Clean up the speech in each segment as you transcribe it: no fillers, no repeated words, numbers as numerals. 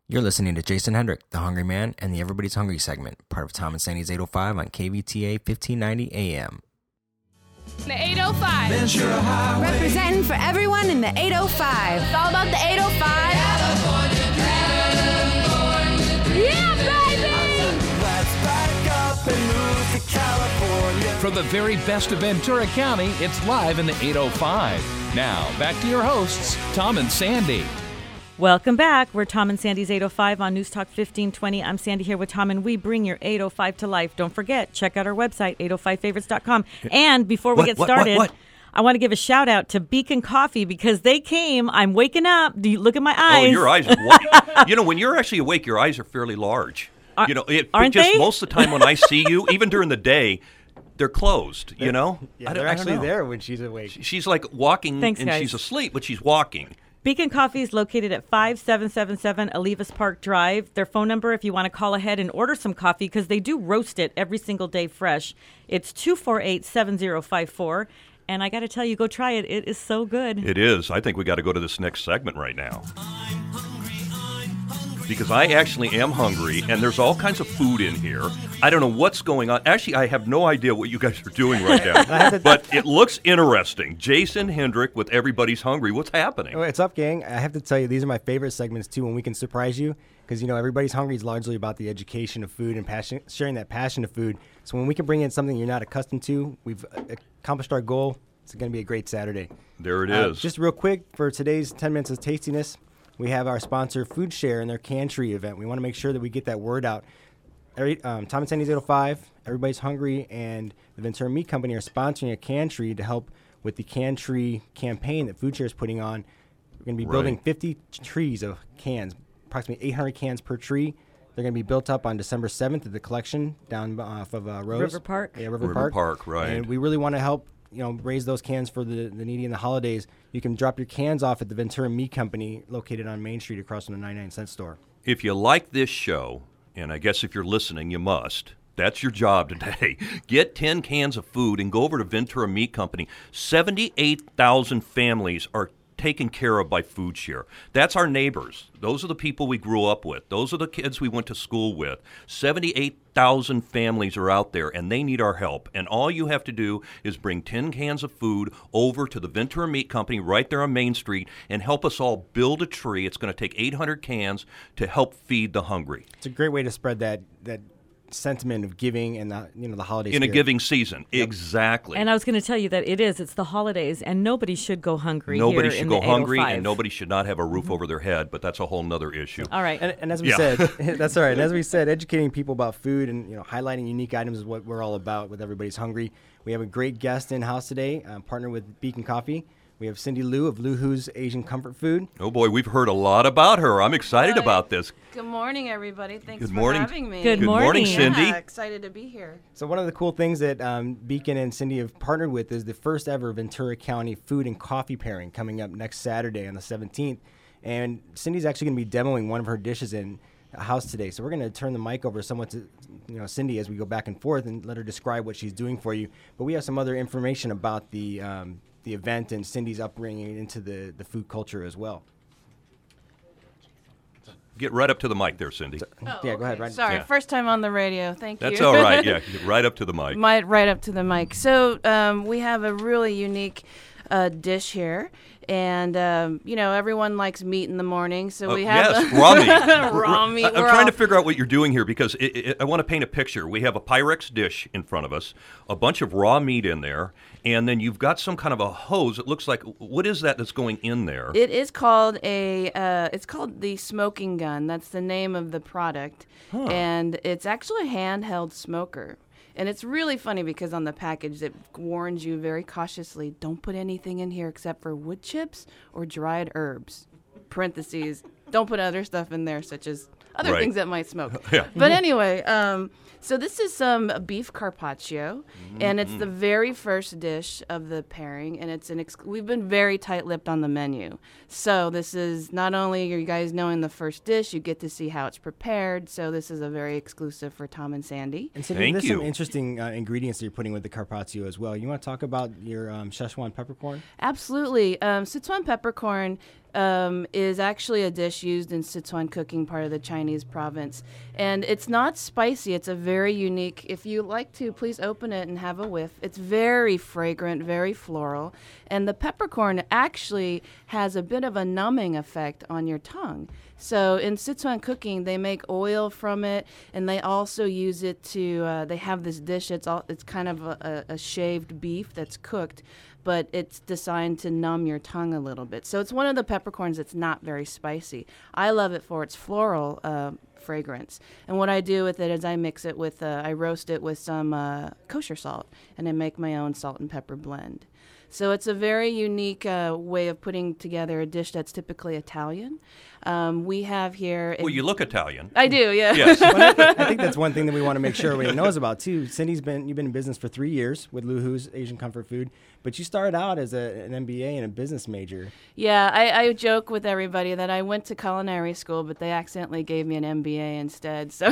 You're listening to Jason Hendrick, The Hungry Man, and the Everybody's Hungry segment, part of Tom and Sandy's 805 on KVTA 1590 AM. The 805. Ventura Highway. Representing for everyone in the 805. It's all about the 805. Yeah, baby! Let's back up and move to California. From the very best of Ventura County, it's live in the 805. Now, back to your hosts, Tom and Sandy. Welcome back. We're Tom and Sandy's 805 on News Talk 1520. I'm Sandy here with Tom, and we bring your 805 to life. Don't forget, check out our website, 805favorites.com. And before we get started, I want to give a shout out to Beacon Coffee because they came. I'm waking up. Do you look at my eyes? Oh, your eyes are wide. When you're actually awake, your eyes are fairly large. Aren't they? Most of the time when I see you, even during the day, they're closed, Yeah, I they're don't actually know. there when she's awake. She's like walking, Thanks, and guys. she's asleep, but she's walking. Beacon Coffee is located at 5777 Olivas Park Drive. Their phone number, if you want to call ahead and order some coffee, because they do roast it every single day fresh, it's 248-7054. And I got to tell you, go try it. It is so good. It is. I think we got to go to this next segment right now. Because I actually am hungry, and there's all kinds of food in here. I don't know what's going on. Actually, I have no idea what you guys are doing right now. But it looks interesting. Jason Hendrick with Everybody's Hungry. What's happening? What's up, gang? I have to tell you, these are my favorite segments, too, when we can surprise you. Because, Everybody's Hungry is largely about the education of food and passion, sharing that passion of food. So when we can bring in something you're not accustomed to, we've accomplished our goal. It's going to be a great Saturday. There it is. Just real quick, for today's 10 Minutes of Tastiness, we have our sponsor, Food Share, and their Cantry event. We want to make sure that we get that word out. Tom and Sandy's 805, Everybody's Hungry, and the Ventura Meat Company are sponsoring a Cantry to help with the Cantry campaign that Food Share is putting on. We're going to be building 50 trees of cans, approximately 800 cans per tree. They're going to be built up on December 7th at the collection down off of Rose. River Park. Yeah, River Park. Park, right. And we really want to help raise those cans for the needy in the holidays. You can drop your cans off at the Ventura Meat Company located on Main Street across from the 99-cent store. If you like this show, and I guess if you're listening, you must. That's your job today. Get 10 cans of food and go over to Ventura Meat Company. 78,000 families are taken care of by Food Share. That's our neighbors. Those are the people we grew up with. Those are the kids we went to school with. 78,000 families are out there, and they need our help. And all you have to do is bring 10 cans of food over to the Ventura Meat Company right there on Main Street and help us all build a tree. It's going to take 800 cans to help feed the hungry. It's a great way to spread that sentiment of giving and the holiday in spirit. a giving season. Yep. Exactly. And I was going to tell you that it's the holidays, and nobody should go hungry. Nobody here should in go the hungry, 805. and nobody should not have a roof over their head, but that's a whole nother issue. All right. And as we said, that's all right. And as we said, educating people about food and highlighting unique items is what we're all about with Everybody's Hungry. We have a great guest in-house today, partnered with Beacon Coffee. We have Cindy Liu of Liu Hu's Asian Comfort Food. Oh, boy, we've heard a lot about her. I'm excited about this. Good morning, everybody. Thanks Good for morning. having me. Good Good morning, morning. Cindy. Yeah, excited to be here. So one of the cool things that Beacon and Cindy have partnered with is the first ever Ventura County food and coffee pairing coming up next Saturday on the 17th. And Cindy's actually going to be demoing one of her dishes in a house today. So we're going to turn the mic over somewhat to Cindy as we go back and forth and let her describe what she's doing for you. But we have some other information about the event and Cindy's upbringing into the food culture as well. Get right up to the mic there, Cindy. Yeah, go ahead. Right. Sorry, Yeah. first time on the radio. Thank you. That's all right. Yeah, get right up to the mic. Right up to the mic. So we have a really unique dish here. And, everyone likes meat in the morning, so we have yes, raw meat. raw meat. I'm trying to figure out what you're doing here because I want to paint a picture. We have a Pyrex dish in front of us, a bunch of raw meat in there, and then you've got some kind of a hose. It looks like, what is that that's going in there? It is called it's called the smoking gun. That's the name of the product. And it's actually a handheld smoker. And it's really funny because on the package it warns you very cautiously, don't put anything in here except for wood chips or dried herbs. Parentheses, don't put other stuff in there such as other Right. things that might smoke. Yeah. But anyway, so this is some beef carpaccio, and it's the very first dish of the pairing, and it's we've been very tight-lipped on the menu. So this is not only are you guys knowing the first dish, you get to see how it's prepared. So this is a very exclusive for Tom and Sandy. And Cindy, Thank there's you. some interesting ingredients that you're putting with the carpaccio as well. You want to talk about your Szechuan peppercorn? Absolutely. Sichuan peppercorn is actually a dish used in Sichuan cooking, part of the Chinese province. And it's not spicy. It's a very unique, if you like to, please open it and have a whiff. It's very fragrant, very floral. And the peppercorn actually has a bit of a numbing effect on your tongue. So in Sichuan cooking, they make oil from it, and they also use it to, they have this dish, it's kind of a shaved beef that's cooked, but it's designed to numb your tongue a little bit. So it's one of the peppercorns that's not very spicy. I love it for its floral fragrance. And what I do with it is I mix it with, I roast it with some kosher salt, and I make my own salt and pepper blend. So it's a very unique way of putting together a dish that's typically Italian. We have here... Well, you look Italian. I do, yeah. Yes. Well, I think that's one thing that we want to make sure everybody knows about, too. Cindy's you've been in business for 3 years with Luhu's Asian Comfort Food, but you started out as an MBA and a business major. Yeah, I joke with everybody that I went to culinary school, but they accidentally gave me an MBA instead. So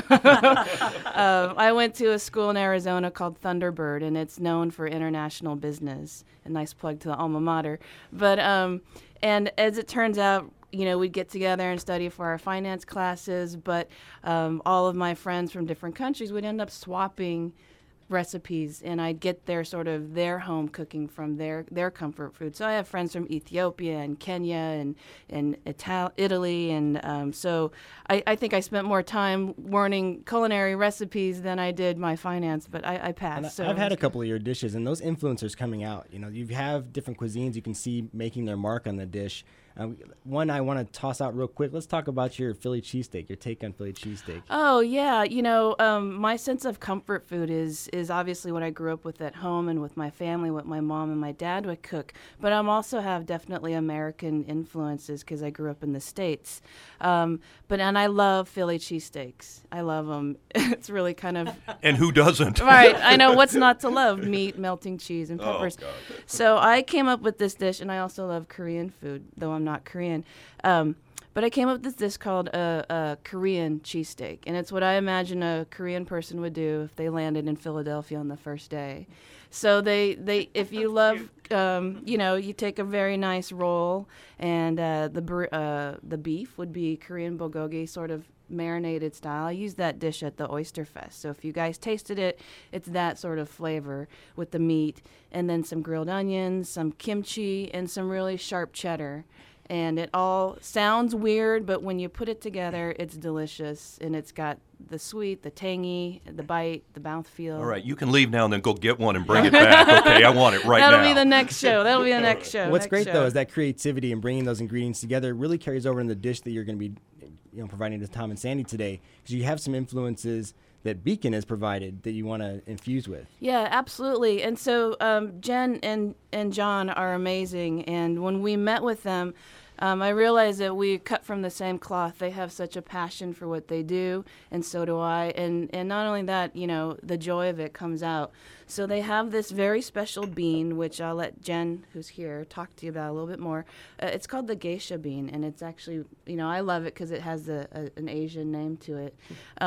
I went to a school in Arizona called Thunderbird, and it's known for international business. A nice plug to the alma mater. But and as it turns out, we'd get together and study for our finance classes, but all of my friends from different countries would end up swapping recipes, and I'd get their home cooking from their comfort food. So I have friends from Ethiopia and Kenya and Italy, and so I think I spent more time learning culinary recipes than I did my finance, but I passed. I've had a couple of your dishes, and those influencers coming out, you have different cuisines you can see making their mark on the dish. One I want to toss out real quick. Let's talk about your Philly cheesesteak, your take on Philly cheesesteak. Oh, yeah. My sense of comfort food is obviously what I grew up with at home and with my family, what my mom and my dad would cook. But I also have definitely American influences because I grew up in the States. And I love Philly cheesesteaks. I love them. It's really kind of... And who doesn't? Right. I know what's not to love. Meat, melting cheese, and peppers. Oh, God. So I came up with this dish, and I also love Korean food, though I'm not Korean. But I came up with this dish called a Korean cheesesteak, and it's what I imagine a Korean person would do if they landed in Philadelphia on the first day. So they if you love, you take a very nice roll, and the beef would be Korean bulgogi, sort of marinated style. I use that dish at the Oyster Fest. So if you guys tasted it, it's that sort of flavor with the meat, and then some grilled onions, some kimchi, and some really sharp cheddar. And it all sounds weird, but when you put it together, it's delicious. And it's got the sweet, the tangy, the bite, the mouthfeel. All right, you can leave now and then go get one and bring it back, okay? I want it right now. That'll be the next show. What's great, though, is that creativity and bringing those ingredients together really carries over in the dish that you're going to be providing to Tom and Sandy today, because you have some influences that Beacon has provided that you want to infuse with. Yeah, absolutely. And so Jen and John are amazing. And when we met with them, I realized that we cut from the same cloth. They have such a passion for what they do, and so do I. And not only that, the joy of it comes out. So they have this very special bean, which I'll let Jen, who's here, talk to you about a little bit more. It's called the geisha bean, and it's actually, I love it because it has an Asian name to it.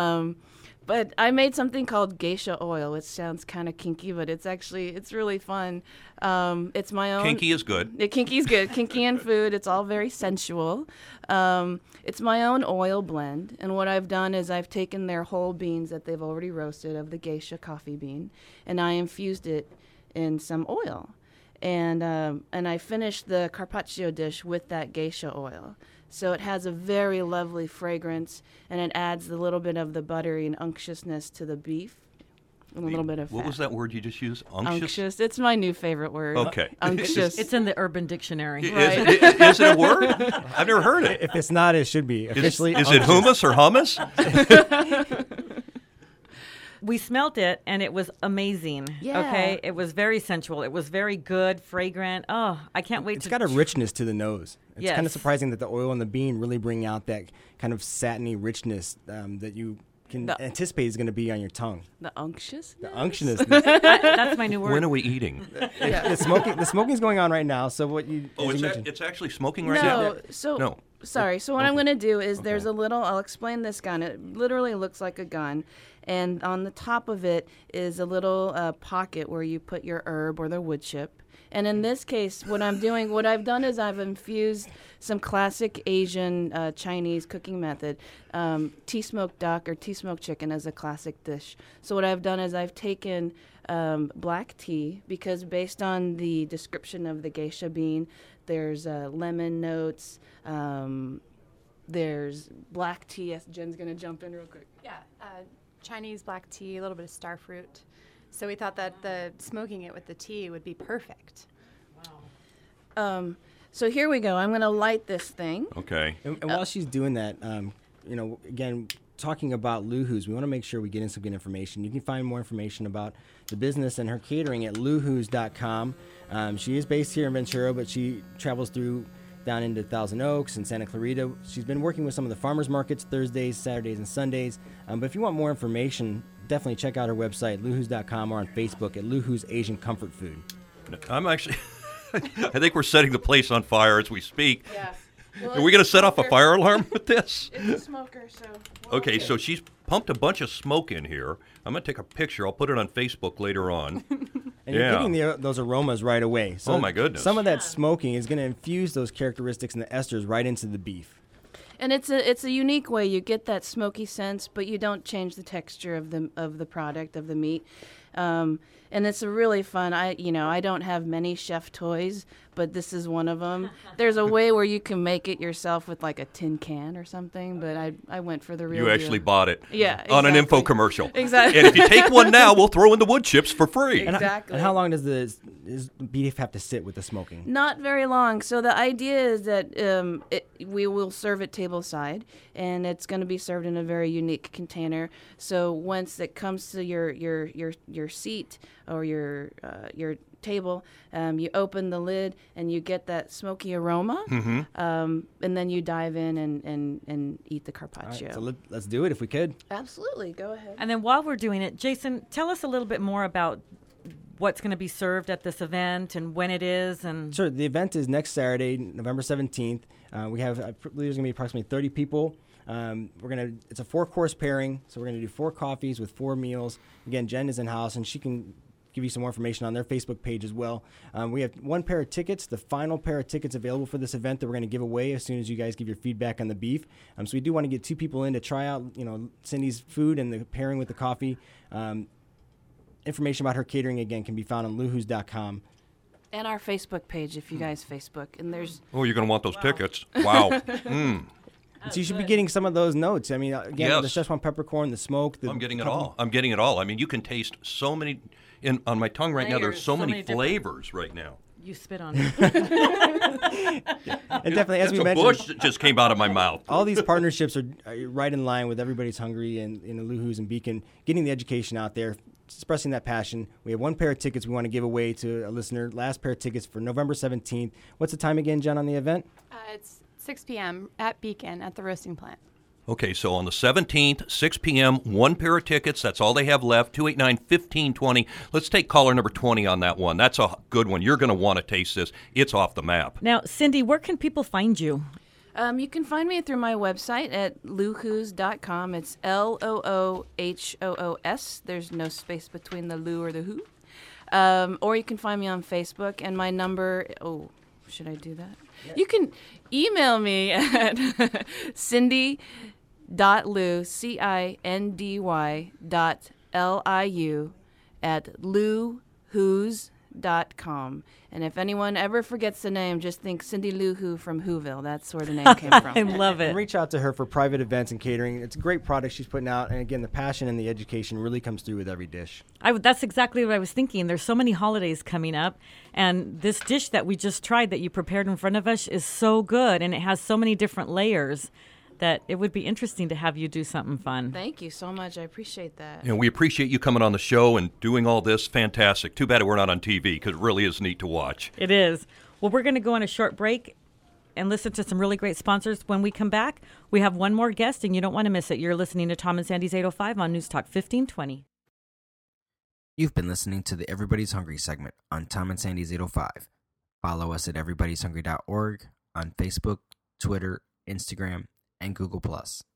But I made something called geisha oil, which sounds kind of kinky, but it's really fun. It's my own. Kinky is good. Kinky's good. Kinky and food. It's all very sensual. It's my own oil blend, and what I've done is I've taken their whole beans that they've already roasted of the geisha coffee bean, and I infused it in some oil, and I finished the carpaccio dish with that geisha oil. So it has a very lovely fragrance, and it adds a little bit of the buttery and unctuousness to the beef, and a little bit of fat. What was that word you just used? Unctuous. It's my new favorite word. Okay. Unctuous. It's in the Urban Dictionary. Right. Is it a word? I've never heard it. If it's not, it should be. Officially, is it hummus or hummus? We smelt it, and it was amazing. Yeah. Okay? It was very sensual. It was very good, fragrant. Oh, I can't wait It's got a richness to the nose. It's Yes. kind of surprising that the oil and the bean really bring out that kind of satiny richness that you can anticipate is going to be on your tongue. The unctuous? The unctuousness. That's my new word. When are we eating? The smoking's going on right now. So what you? Oh, as you mentioned- it's actually smoking right now? No. Sorry. So what I'm going to do is there's a little, I'll explain this gun. It literally looks like a gun. And on the top of it is a little pocket where you put your herb or the wood chip. And in this case, what I've done is I've infused some classic Asian Chinese cooking method. Tea smoked duck or tea smoked chicken is a classic dish. So what I've done is I've taken black tea, because based on the description of the geisha bean, there's lemon notes, there's black tea. Yes, Jen's going to jump in real quick. Yeah, Chinese black tea, a little bit of star fruit. So we thought that smoking it with the tea would be perfect. Wow. So here we go. I'm going to light this thing. Okay. And while she's doing that, again, talking about Luhu's, we want to make sure we get in some good information. You can find more information about the business and her catering at luhus.com. She is based here in Ventura, but she travels through down into Thousand Oaks and Santa Clarita. She's been working with some of the farmers markets Thursdays, Saturdays, and Sundays. But if you want more information, definitely check out her website, luhus.com, or on Facebook at Luhu's Asian Comfort Food. I'm actually, I think we're setting the place on fire as we speak. Yeah. Well, are we going to set off a fire alarm with this? It's a smoker, so... Okay, so she's pumped a bunch of smoke in here. I'm going to take a picture. I'll put it on Facebook later on. And you're getting those aromas right away. So oh, my goodness. Some of that smoking is going to infuse those characteristics and the esters right into the beef. And it's a unique way. You get that smoky sense, but you don't change the texture of the product, of the meat. And it's a really fun. I don't have many chef toys, but this is one of them. There's a way where you can make it yourself with like a tin can or something, but I went for the real You actually deal. bought it. Yeah, exactly. On an info commercial. Exactly. And if you take one now, we'll throw in the wood chips for free. Exactly. And how long does the beef have to sit with the smoking? Not very long. So the idea is that we will serve it tableside, and it's going to be served in a very unique container. So once it comes to your seat or your table, you open the lid and you get that smoky aroma, and then you dive in and eat the carpaccio. Right, so let's do it if we could. Absolutely, go ahead. And then while we're doing it, Jason, tell us a little bit more about what's going to be served at this event and when it is. And Sure, the event is next Saturday, November 17th. We have, I believe there's going to be approximately 30 people. It's a 4-course pairing, so we're going to do 4 coffees with 4 meals. Again, Jen is in house, and she can give you some more information on their Facebook page as well. We have 1 pair of tickets, the final pair of tickets available for this event that we're going to give away as soon as you guys give your feedback on the beef. So we do want to get 2 people in to try out, Cindy's food and the pairing with the coffee. Information about her catering, again, can be found on luhus.com. And our Facebook page, if you guys Facebook. And there's... Oh, you're going to want those tickets. Wow. So you should be getting some of those notes. I mean, again, Yes. the Szechuan peppercorn, the smoke. I'm getting it all. I'm getting it all. I mean, you can taste so many on my tongue right now. There's so many flavors right now. you spit on it. And definitely, as we a mentioned, bush that just came out of my mouth. all these partnerships are right in line with Everybody's Hungry and Luhu's and Beacon, getting the education out there, expressing that passion. We have 1 pair of tickets we want to give away to a listener. Last pair of tickets for November 17th. What's the time again, Jen, on the event? It's 6 p.m. at Beacon at the roasting plant. Okay, so on the 17th, 6 p.m., 1 pair of tickets. That's all they have left, 289-1520. Let's take caller number 20 on that one. That's a good one. You're going to want to taste this. It's off the map. Now, Cindy, where can people find you? You can find me through my website at luhus.com. It's LOOHOOS. There's no space between the Lou or the who. Or you can find me on Facebook, and my number, should I do that? Yeah. You can email me at cindy.liu, CINDY.LIU at luhus.com. And if anyone ever forgets the name, just think Cindy Lou Who from Whoville. That's where the name came from. I love it. And reach out to her for private events and catering. It's a great product she's putting out. And again, the passion and the education really comes through with every dish. That's exactly what I was thinking. There's so many holidays coming up. And this dish that we just tried that you prepared in front of us is so good. And it has so many different layers that it would be interesting to have you do something fun. Thank you so much. I appreciate that. And we appreciate you coming on the show and doing all this. Fantastic. Too bad we're not on TV because it really is neat to watch. It is. Well, we're going to go on a short break and listen to some really great sponsors. When we come back, we have one more guest, and you don't want to miss it. You're listening to Tom and Sandy's 805 on News Talk 1520. You've been listening to the Everybody's Hungry segment on Tom and Sandy's 805. Follow us at everybody'shungry.org on Facebook, Twitter, Instagram, and Google+.